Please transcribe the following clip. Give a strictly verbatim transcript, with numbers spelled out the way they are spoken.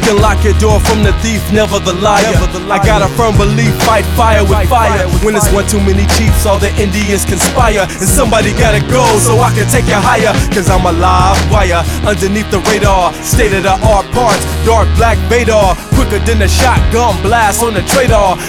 can lock your door from the thief, never the liar. I got a firm belief, fight fire with fire. When it's one too many chiefs, all the Indians conspire, and somebody gotta go so I can take you higher. Cause I'm a live wire underneath the radar, state of the art parts, dark black Vadar, quicker than a shotgun blast on the traitor.